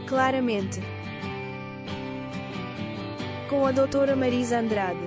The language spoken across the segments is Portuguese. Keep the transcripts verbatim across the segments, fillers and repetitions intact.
Claramente, com a doutora Marisa Andrade.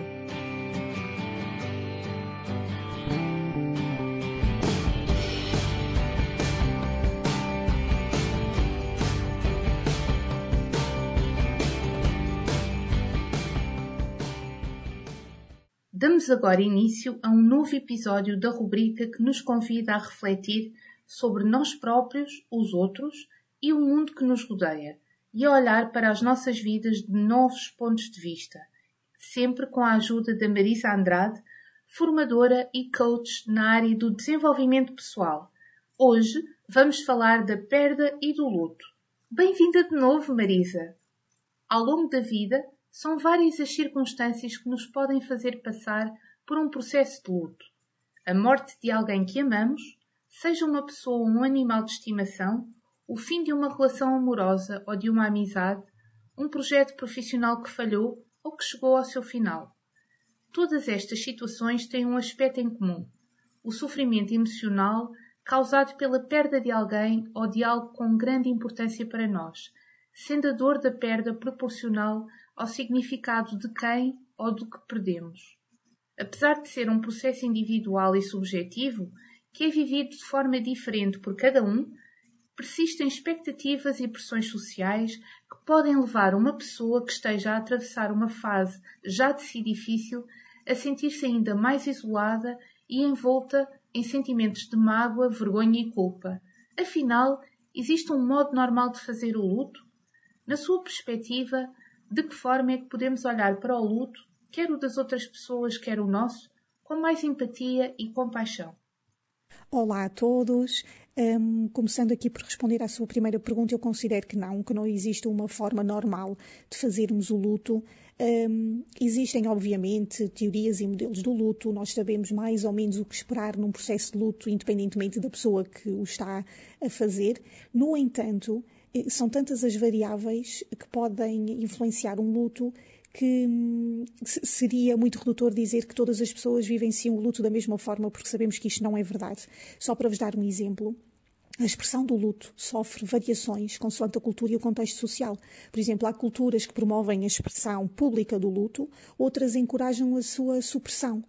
Damos agora início a um novo episódio da rubrica que nos convida a refletir sobre nós próprios, os outros e o mundo que nos rodeia, e a olhar para as nossas vidas de novos pontos de vista, sempre com a ajuda da Marisa Andrade, formadora e coach na área do desenvolvimento pessoal. Hoje vamos falar da perda e do luto. Bem-vinda de novo, Marisa! Ao longo da vida, são várias as circunstâncias que nos podem fazer passar por um processo de luto. A morte de alguém que amamos, seja uma pessoa ou um animal de estimação, o fim de uma relação amorosa ou de uma amizade, um projeto profissional que falhou ou que chegou ao seu final. Todas estas situações têm um aspecto em comum: o sofrimento emocional causado pela perda de alguém ou de algo com grande importância para nós, sendo a dor da perda proporcional ao significado de quem ou do que perdemos. Apesar de ser um processo individual e subjetivo, que é vivido de forma diferente por cada um, persistem expectativas e pressões sociais que podem levar uma pessoa que esteja a atravessar uma fase já de si difícil a sentir-se ainda mais isolada e envolta em sentimentos de mágoa, vergonha e culpa. Afinal, existe um modo normal de fazer o luto? Na sua perspectiva, de que forma é que podemos olhar para o luto, quer o das outras pessoas, quer o nosso, com mais empatia e compaixão? Olá a todos. Um, começando aqui por responder à sua primeira pergunta, eu considero que não, que não existe uma forma normal de fazermos o luto. Um, existem, obviamente, teorias e modelos do luto. Nós sabemos mais ou menos o que esperar num processo de luto, independentemente da pessoa que o está a fazer. No entanto, são tantas as variáveis que podem influenciar um luto que hum, seria muito redutor dizer que todas as pessoas vivenciam o luto da mesma forma, porque sabemos que isto não é verdade. Só para vos dar um exemplo, a expressão do luto sofre variações consoante a cultura e o contexto social. Por exemplo, há culturas que promovem a expressão pública do luto, outras encorajam a sua supressão.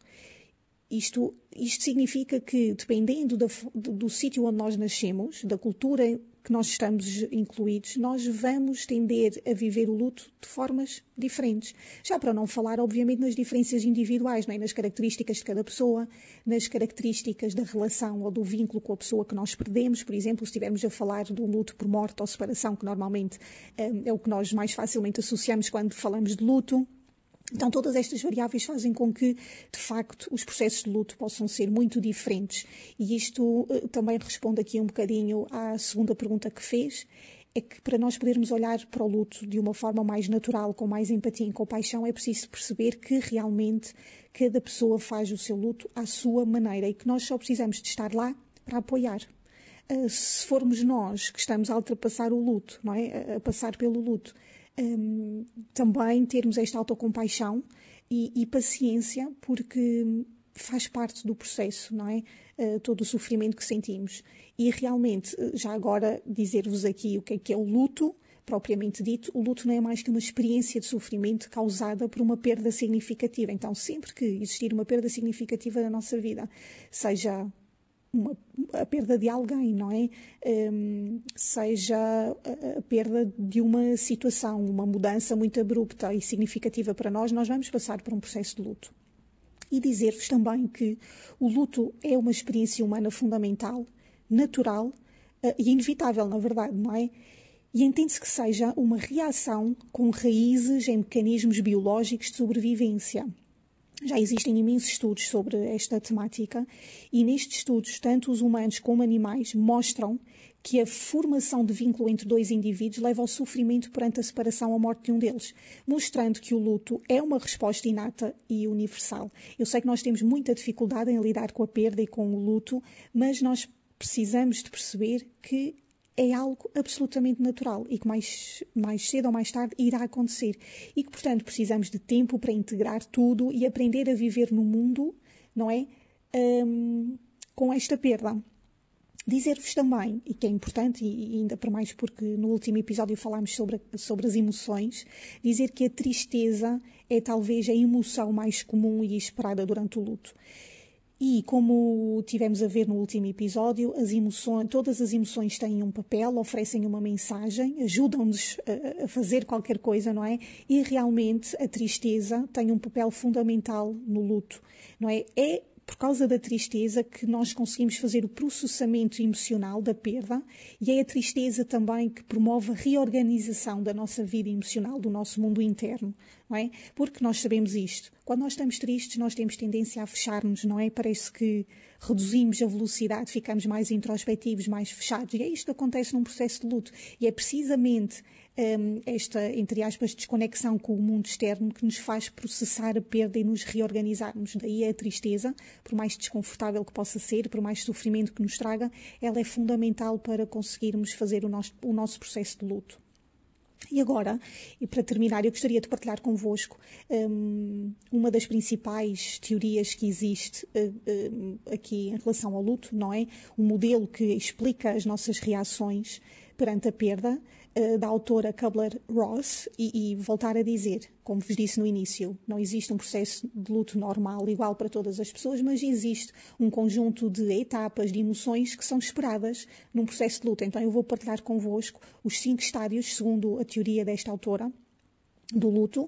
Isto, isto significa que, dependendo da, do, do sítio onde nós nascemos, da cultura que nós estamos incluídos, nós vamos tender a viver o luto de formas diferentes. Já para não falar, obviamente, nas diferenças individuais, não é? Nas características de cada pessoa, nas características da relação ou do vínculo com a pessoa que nós perdemos. Por exemplo, se estivermos a falar de um luto por morte ou separação, que normalmente é, é o que nós mais facilmente associamos quando falamos de luto. Então, todas estas variáveis fazem com que, de facto, os processos de luto possam ser muito diferentes. E isto uh, também responde aqui um bocadinho à segunda pergunta que fez, é que para nós podermos olhar para o luto de uma forma mais natural, com mais empatia e compaixão, é preciso perceber que realmente cada pessoa faz o seu luto à sua maneira e que nós só precisamos de estar lá para apoiar. Uh, se formos nós que estamos a ultrapassar o luto, não é? A, a passar pelo luto, Um, também termos esta autocompaixão e, e paciência, porque faz parte do processo, não é? Uh, todo o sofrimento que sentimos. E realmente, já agora dizer-vos aqui o que é que é o luto, propriamente dito, o luto não é mais que uma experiência de sofrimento causada por uma perda significativa. Então, sempre que existir uma perda significativa na nossa vida, seja Uma, a perda de alguém, não é? Um, seja a, a perda de uma situação, uma mudança muito abrupta e significativa para nós, nós vamos passar por um processo de luto. E dizer-vos também que o luto é uma experiência humana fundamental, natural uh, e inevitável, na verdade, não é? E entende-se que seja uma reação com raízes em mecanismos biológicos de sobrevivência. Já existem imensos estudos sobre esta temática e nestes estudos, tanto os humanos como animais mostram que a formação de vínculo entre dois indivíduos leva ao sofrimento perante a separação ou a morte de um deles, mostrando que o luto é uma resposta inata e universal. Eu sei que nós temos muita dificuldade em lidar com a perda e com o luto, mas nós precisamos de perceber que é algo absolutamente natural e que mais, mais cedo ou mais tarde irá acontecer. E que, portanto, precisamos de tempo para integrar tudo e aprender a viver no mundo, não é? Um, com esta perda. Dizer-vos também, e que é importante, e ainda por mais porque no último episódio falámos sobre, sobre as emoções, dizer que a tristeza é talvez a emoção mais comum e esperada durante o luto. E como tivemos a ver no último episódio, as emoções, todas as emoções têm um papel, oferecem uma mensagem, ajudam-nos a, a fazer qualquer coisa, não é? E realmente a tristeza tem um papel fundamental no luto, não é? É por causa da tristeza que nós conseguimos fazer o processamento emocional da perda, e é a tristeza também que promove a reorganização da nossa vida emocional, do nosso mundo interno, não é? Porque nós sabemos isto. Quando nós estamos tristes, nós temos tendência a fechar-nos, não é? Parece que reduzimos a velocidade, ficamos mais introspectivos, mais fechados. E é isto que acontece num processo de luto. E é precisamente um, esta, entre aspas, desconexão com o mundo externo que nos faz processar a perda e nos reorganizarmos. Daí a tristeza, por mais desconfortável que possa ser, por mais sofrimento que nos traga, ela é fundamental para conseguirmos fazer o nosso, o nosso processo de luto. E agora, e para terminar, eu gostaria de partilhar convosco um, uma das principais teorias que existe uh, um, aqui em relação ao luto, não é? Um modelo que explica as nossas reações perante a perda, uh, da autora Kubler-Ross, e, e voltar a dizer, como vos disse no início, não existe um processo de luto normal, igual para todas as pessoas, mas existe um conjunto de etapas, de emoções que são esperadas num processo de luto. Então eu vou partilhar convosco os cinco estádios, segundo a teoria desta autora, do luto.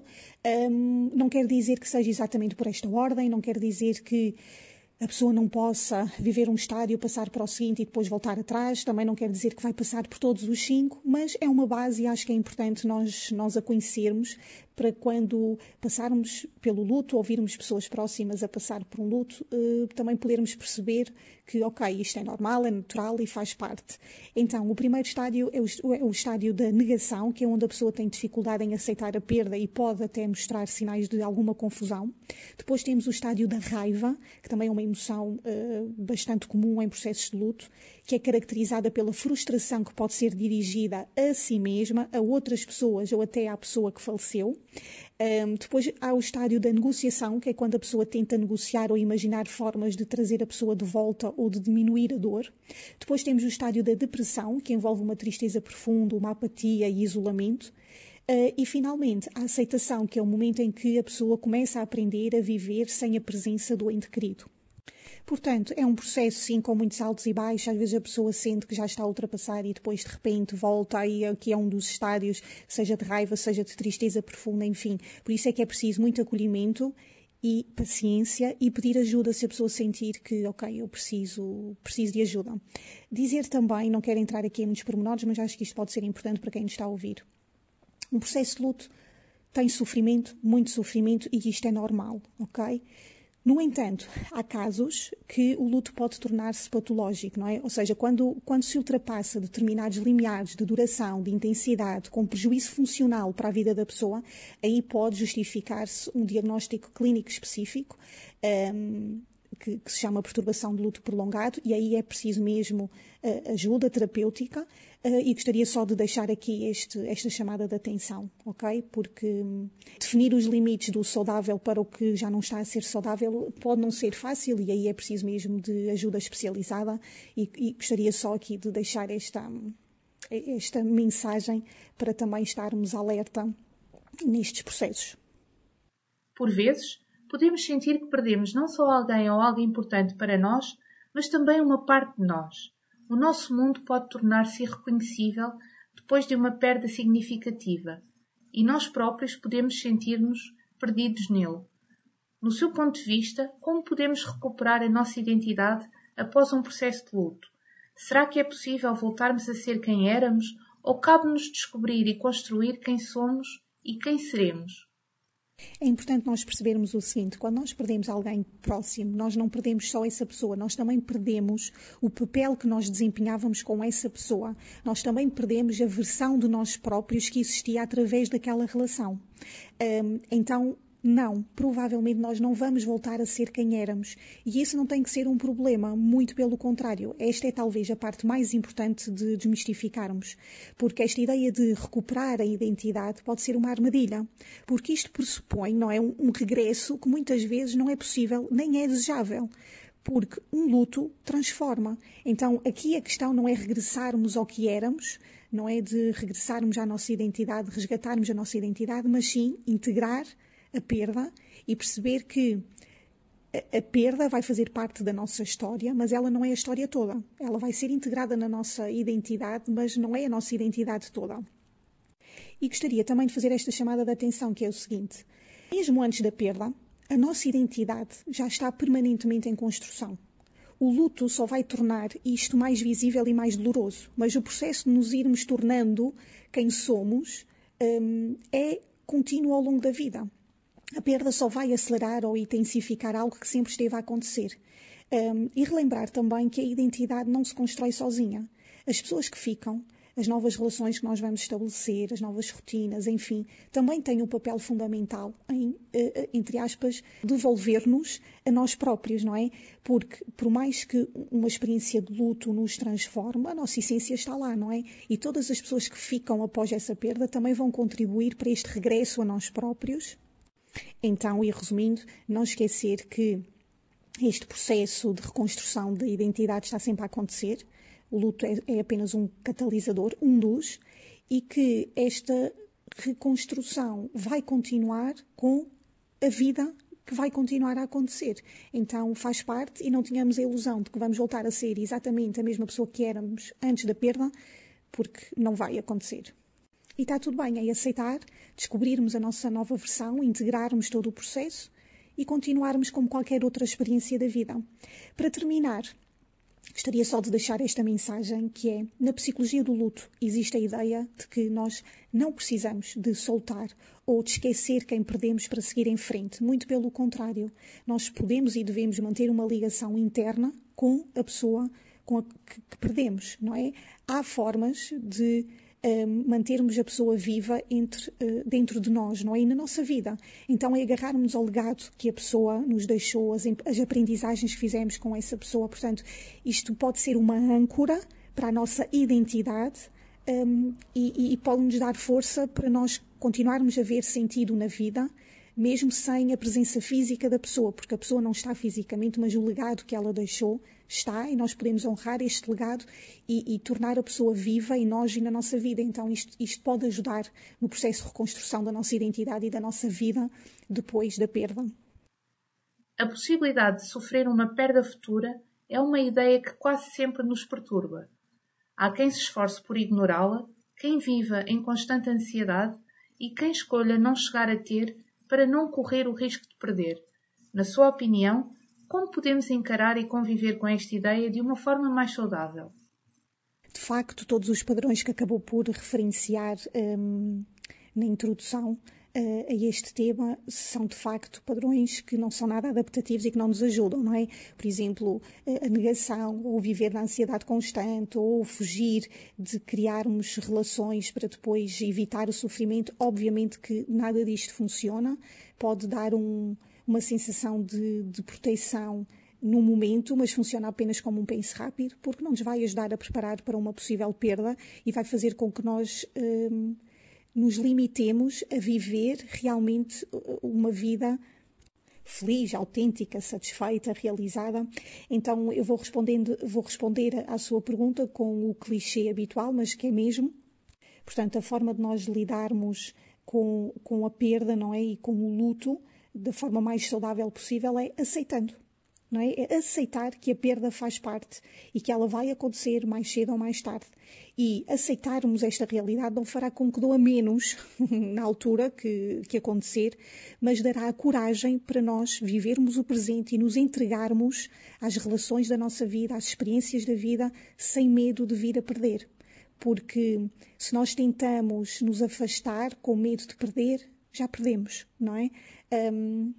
Um, não quer dizer que seja exatamente por esta ordem, não quer dizer que a pessoa não possa viver um estádio, passar para o seguinte e depois voltar atrás. Também não quer dizer que vai passar por todos os cinco, mas é uma base e acho que é importante nós, nós a conhecermos para quando passarmos pelo luto, ouvirmos pessoas próximas a passar por um luto, eh, também podermos perceber que, ok, isto é normal, é natural e faz parte. Então, o primeiro estádio é o, é o estádio da negação, que é onde a pessoa tem dificuldade em aceitar a perda e pode até mostrar sinais de alguma confusão. Depois temos o estádio da raiva, que também é uma emoção uh, bastante comum em processos de luto, que é caracterizada pela frustração que pode ser dirigida a si mesma, a outras pessoas ou até à pessoa que faleceu. Um, depois há o estádio da negociação, que é quando a pessoa tenta negociar ou imaginar formas de trazer a pessoa de volta ou de diminuir a dor. Depois temos o estádio da depressão, que envolve uma tristeza profunda, uma apatia e isolamento. Uh, e, finalmente, a aceitação, que é o momento em que a pessoa começa a aprender a viver sem a presença do ente querido. Portanto, é um processo, sim, com muitos altos e baixos. Às vezes a pessoa sente que já está a ultrapassar e depois, de repente, volta aí aqui a um dos estádios, seja de raiva, seja de tristeza profunda, enfim. Por isso é que é preciso muito acolhimento e paciência e pedir ajuda se a pessoa sentir que, ok, eu preciso, preciso de ajuda. Dizer também, não quero entrar aqui em muitos pormenores, mas acho que isto pode ser importante para quem nos está a ouvir. Um processo de luto tem sofrimento, muito sofrimento, e isto é normal, ok? No entanto, há casos que o luto pode tornar-se patológico, não é? Ou seja, quando, quando se ultrapassa determinados limiares de duração, de intensidade, com prejuízo funcional para a vida da pessoa, aí pode justificar-se um diagnóstico clínico específico, um, que, que se chama perturbação de luto prolongado, e aí é preciso mesmo uh, ajuda terapêutica. Uh, e gostaria só de deixar aqui este, esta chamada de atenção, ok? Porque hum, definir os limites do saudável para o que já não está a ser saudável pode não ser fácil, e aí é preciso mesmo de ajuda especializada, e, e gostaria só aqui de deixar esta, esta mensagem para também estarmos alerta nestes processos. Por vezes, podemos sentir que perdemos não só alguém ou algo importante para nós, mas também uma parte de nós. O nosso mundo pode tornar-se irreconhecível depois de uma perda significativa, e nós próprios podemos sentir-nos perdidos nele. No seu ponto de vista, como podemos recuperar a nossa identidade após um processo de luto? Será que é possível voltarmos a ser quem éramos, ou cabe-nos descobrir e construir quem somos e quem seremos? É importante nós percebermos o seguinte: quando nós perdemos alguém próximo, nós não perdemos só essa pessoa, nós também perdemos o papel que nós desempenhávamos com essa pessoa. Nós também perdemos a versão de nós próprios que existia através daquela relação. Um, então, não, provavelmente nós não vamos voltar a ser quem éramos. E isso não tem que ser um problema, muito pelo contrário. Esta é talvez a parte mais importante de desmistificarmos. Porque esta ideia de recuperar a identidade pode ser uma armadilha. Porque isto pressupõe, não é, um, um regresso que muitas vezes não é possível nem é desejável. porque um luto transforma. Então, aqui a questão não é regressarmos ao que éramos, não é de regressarmos à nossa identidade, resgatarmos a nossa identidade, mas sim integrar a perda e perceber que a, a perda vai fazer parte da nossa história, mas ela não é a história toda. Ela vai ser integrada na nossa identidade, mas não é a nossa identidade toda. E gostaria também de fazer esta chamada de atenção, que é o seguinte: mesmo antes da perda, a nossa identidade já está permanentemente em construção. O luto só vai tornar isto mais visível e mais doloroso, mas o processo de nos irmos tornando quem somos hum, é contínuo ao longo da vida. A perda só vai acelerar ou intensificar algo que sempre esteve a acontecer. Um, e relembrar também que a identidade não se constrói sozinha. As pessoas que ficam, as novas relações que nós vamos estabelecer, as novas rotinas, enfim, também têm um papel fundamental em, entre aspas, devolver-nos a nós próprios, não é? Porque, por mais que uma experiência de luto nos transforme, a nossa essência está lá, não é? E todas as pessoas que ficam após essa perda também vão contribuir para este regresso a nós próprios. Então, e resumindo, não esquecer que este processo de reconstrução da identidade está sempre a acontecer. O luto é, é apenas um catalisador, um dos, e que esta reconstrução vai continuar com a vida que vai continuar a acontecer. Então faz parte, e não tenhamos a ilusão de que vamos voltar a ser exatamente a mesma pessoa que éramos antes da perda, porque não vai acontecer. E está tudo bem, é aceitar, descobrirmos a nossa nova versão, integrarmos todo o processo e continuarmos como qualquer outra experiência da vida. Para terminar, gostaria só de deixar esta mensagem, que é: na psicologia do luto existe a ideia de que nós não precisamos de soltar ou de esquecer quem perdemos para seguir em frente. Muito pelo contrário, nós podemos e devemos manter uma ligação interna com a pessoa com a que, que perdemos, não é? Há formas de um, mantermos a pessoa viva entre, uh, dentro de nós, não é? E na nossa vida. Então é agarrarmos ao legado que a pessoa nos deixou, as, as aprendizagens que fizemos com essa pessoa. Portanto, isto pode ser uma âncora para a nossa identidade um, e, e pode-nos dar força para nós continuarmos a ver sentido na vida, mesmo sem a presença física da pessoa, porque a pessoa não está fisicamente, mas o legado que ela deixou está, e nós podemos honrar este legado e, e tornar a pessoa viva em nós e na nossa vida. Então isto, isto pode ajudar no processo de reconstrução da nossa identidade e da nossa vida depois da perda. A possibilidade de sofrer uma perda futura é uma ideia que quase sempre nos perturba. Há quem se esforce por ignorá-la, quem viva em constante ansiedade e quem escolha não chegar a ter para não correr o risco de perder. Na sua opinião, como podemos encarar e conviver com esta ideia de uma forma mais saudável? De facto, todos os padrões que acabou por referenciar hum, na introdução uh, a este tema são, de facto, padrões que não são nada adaptativos e que não nos ajudam, não é? Por exemplo, a negação, ou viver na ansiedade constante, ou fugir de criarmos relações para depois evitar o sofrimento. Obviamente que nada disto funciona. Pode dar um, uma sensação de, de proteção no momento, mas funciona apenas como um pense rápido, porque não nos vai ajudar a preparar para uma possível perda e vai fazer com que nós hum, nos limitemos a viver realmente uma vida feliz, autêntica, satisfeita, realizada. Então eu vou, respondendo, vou responder à sua pergunta com o clichê habitual, mas que é mesmo. Portanto, a forma de nós lidarmos com, com a perda, não é? E com o luto da forma mais saudável possível é aceitando. Não é? É aceitar que a perda faz parte e que ela vai acontecer mais cedo ou mais tarde. E aceitarmos esta realidade não fará com que doa menos na altura que, que acontecer, mas dará a coragem para nós vivermos o presente e nos entregarmos às relações da nossa vida, às experiências da vida, sem medo de vir a perder. Porque se nós tentamos nos afastar com medo de perder, já perdemos, não é? Um,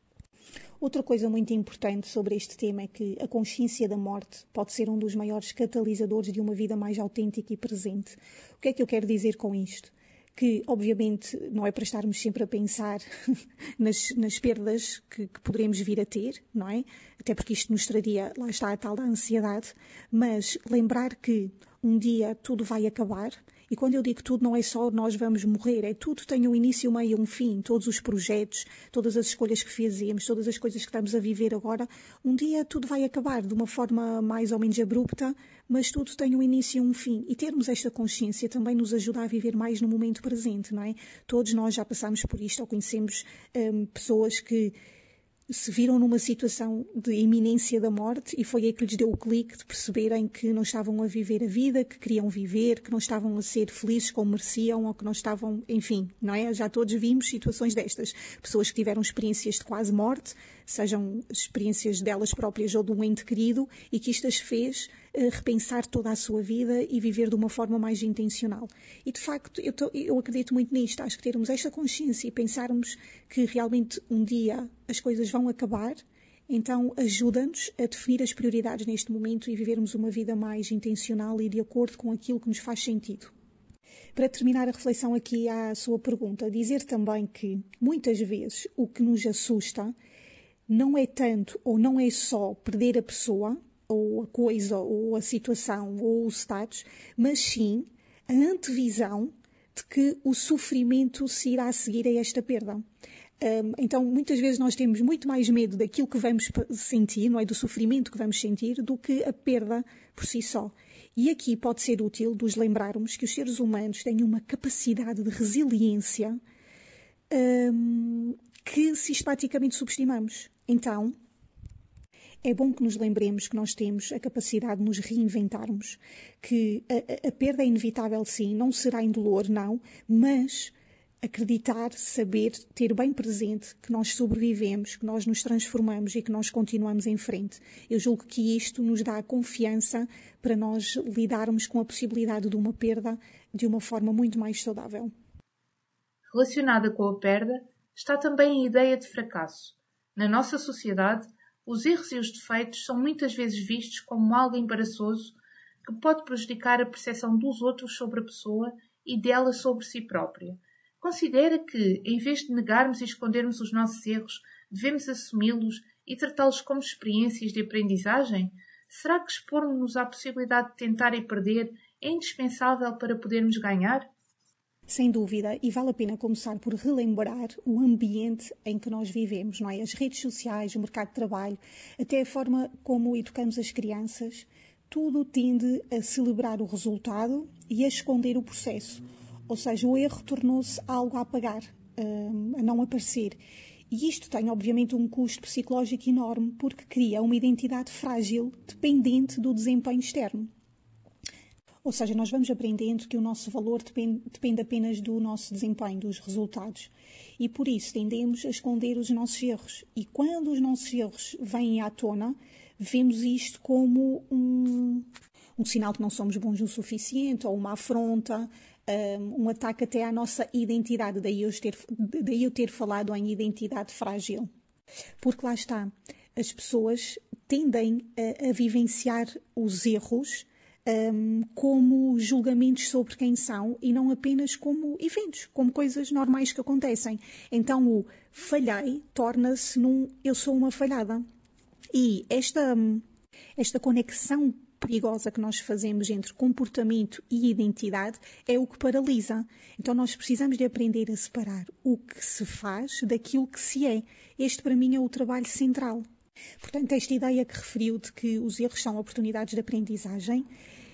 Outra coisa muito importante sobre este tema é que a consciência da morte pode ser um dos maiores catalisadores de uma vida mais autêntica e presente. O que é que eu quero dizer com isto? Que, obviamente, não é para estarmos sempre a pensar nas, nas perdas que, que poderemos vir a ter, não é? Até porque isto nos traria, lá está a tal da ansiedade, mas lembrar que um dia tudo vai acabar E quando eu digo tudo, não é só nós vamos morrer, é tudo tem um início, um meio e um fim. Todos os projetos, todas as escolhas que fizemos, todas as coisas que estamos a viver agora, um dia tudo vai acabar de uma forma mais ou menos abrupta, mas tudo tem um início e um fim. E termos esta consciência também nos ajuda a viver mais no momento presente, não é? Todos nós já passamos por isto ou conhecemos hum, pessoas que se viram numa situação de iminência da morte e foi aí que lhes deu o clique de perceberem que não estavam a viver a vida que queriam viver, que não estavam a ser felizes como mereciam ou que não estavam, enfim, não é? Já todos vimos situações destas. Pessoas que tiveram experiências de quase morte, sejam experiências delas próprias ou de um ente querido, e que isto as fez uh, repensar toda a sua vida e viver de uma forma mais intencional. E de facto, eu, tô, eu acredito muito nisto. Acho que termos esta consciência e pensarmos que realmente um dia as coisas vão acabar, então ajuda-nos a definir as prioridades neste momento e vivermos uma vida mais intencional e de acordo com aquilo que nos faz sentido. Para terminar a reflexão aqui à sua pergunta, dizer também que muitas vezes o que nos assusta não é tanto ou não é só perder a pessoa, ou a coisa, ou a situação, ou o status, mas sim a antevisão de que o sofrimento se irá seguir a esta perda. Um, então, muitas vezes nós temos muito mais medo daquilo que vamos sentir, não é? Do sofrimento que vamos sentir, do que a perda por si só. E aqui pode ser útil nos lembrarmos que os seres humanos têm uma capacidade de resiliência um, que sistematicamente subestimamos. Então, é bom que nos lembremos que nós temos a capacidade de nos reinventarmos, que a, a, a perda é inevitável, sim, não será indolor, não, mas acreditar, saber, ter bem presente que nós sobrevivemos, que nós nos transformamos e que nós continuamos em frente. Eu julgo que isto nos dá a confiança para nós lidarmos com a possibilidade de uma perda de uma forma muito mais saudável. Relacionada com a perda está também a ideia de fracasso. Na nossa sociedade, os erros e os defeitos são muitas vezes vistos como algo embaraçoso que pode prejudicar a percepção dos outros sobre a pessoa e dela sobre si própria. Considera que, em vez de negarmos e escondermos os nossos erros, devemos assumi-los e tratá-los como experiências de aprendizagem? Será que expormos-nos à possibilidade de tentar e perder é indispensável para podermos ganhar? Sem dúvida, e vale a pena começar por relembrar o ambiente em que nós vivemos, não é? As redes sociais, o mercado de trabalho, até a forma como educamos as crianças, tudo tende a celebrar o resultado e a esconder o processo. Ou seja, o erro tornou-se algo a apagar, a não aparecer. E isto tem, obviamente, um custo psicológico enorme porque cria uma identidade frágil, dependente do desempenho externo. Ou seja, nós vamos aprendendo que o nosso valor depende, depende apenas do nosso desempenho, dos resultados. E por isso tendemos a esconder os nossos erros. E quando os nossos erros vêm à tona, vemos isto como um, um sinal que não somos bons o suficiente, ou uma afronta, um, um ataque até à nossa identidade. Daí eu, ter, daí eu ter falado em identidade frágil. Porque lá está, as pessoas tendem a, a vivenciar os erros Um, como julgamentos sobre quem são e não apenas como eventos, como coisas normais que acontecem. Então o falhei torna-se num eu sou uma falhada. E esta, esta conexão perigosa que nós fazemos entre comportamento e identidade é o que paralisa. Então nós precisamos de aprender a separar o que se faz daquilo que se é. Este para mim é o trabalho central. Portanto, esta ideia que referiu de que os erros são oportunidades de aprendizagem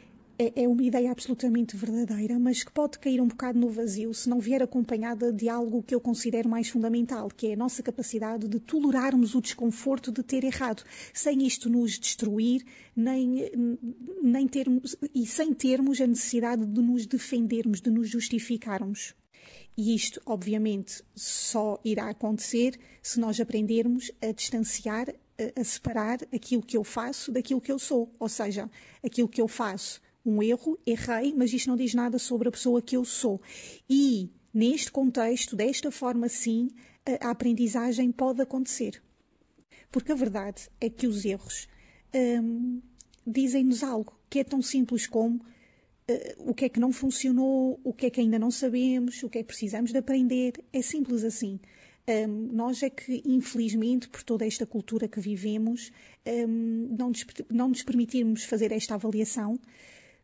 é uma ideia absolutamente verdadeira, mas que pode cair um bocado no vazio se não vier acompanhada de algo que eu considero mais fundamental, que é a nossa capacidade de tolerarmos o desconforto de ter errado, sem isto nos destruir, nem, nem termos, e sem termos a necessidade de nos defendermos, de nos justificarmos. E isto, obviamente, só irá acontecer se nós aprendermos a distanciar, a, a separar aquilo que eu faço daquilo que eu sou. Ou seja, aquilo que eu faço, um erro, errei, mas isto não diz nada sobre a pessoa que eu sou. E, neste contexto, desta forma, sim, a, a aprendizagem pode acontecer. Porque a verdade é que os erros hum, dizem-nos algo que é tão simples como Uh, o que é que não funcionou, o que é que ainda não sabemos, o que é que precisamos de aprender. É simples assim. Um, nós é que, infelizmente, por toda esta cultura que vivemos, um, não, nos, não nos permitirmos fazer esta avaliação,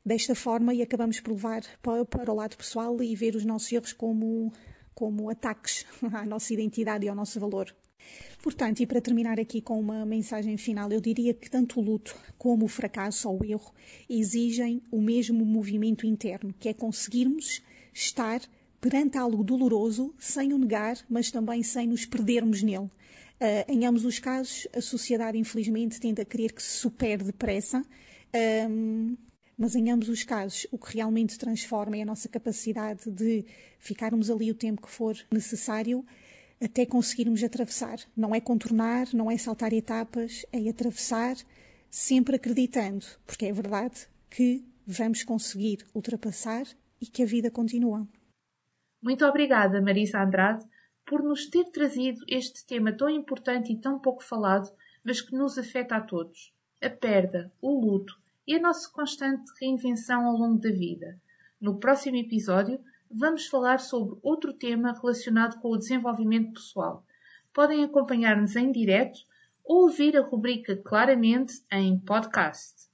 desta forma e acabamos por levar para, para o lado pessoal e ver os nossos erros como, como ataques à nossa identidade e ao nosso valor. Portanto, e para terminar aqui com uma mensagem final, eu diria que tanto o luto como o fracasso ou o erro exigem o mesmo movimento interno, que é conseguirmos estar perante algo doloroso, sem o negar, mas também sem nos perdermos nele. Uh, em ambos os casos, a sociedade, infelizmente, tende a querer que se supere depressa, um, mas em ambos os casos, o que realmente transforma é a nossa capacidade de ficarmos ali o tempo que for necessário, até conseguirmos atravessar. Não é contornar, não é saltar etapas, é atravessar, sempre acreditando, porque é verdade que vamos conseguir ultrapassar e que a vida continua. Muito obrigada, Marisa Andrade, por nos ter trazido este tema tão importante e tão pouco falado, mas que nos afeta a todos. A perda, o luto e a nossa constante reinvenção ao longo da vida. No próximo episódio, vamos falar sobre outro tema relacionado com o desenvolvimento pessoal. Podem acompanhar-nos em direto ou ouvir a rubrica Claramente em podcast.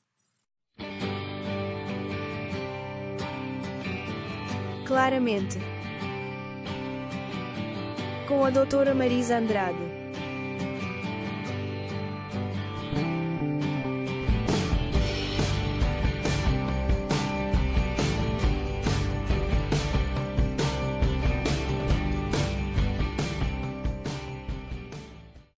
Claramente, com a doutora Marisa Andrade.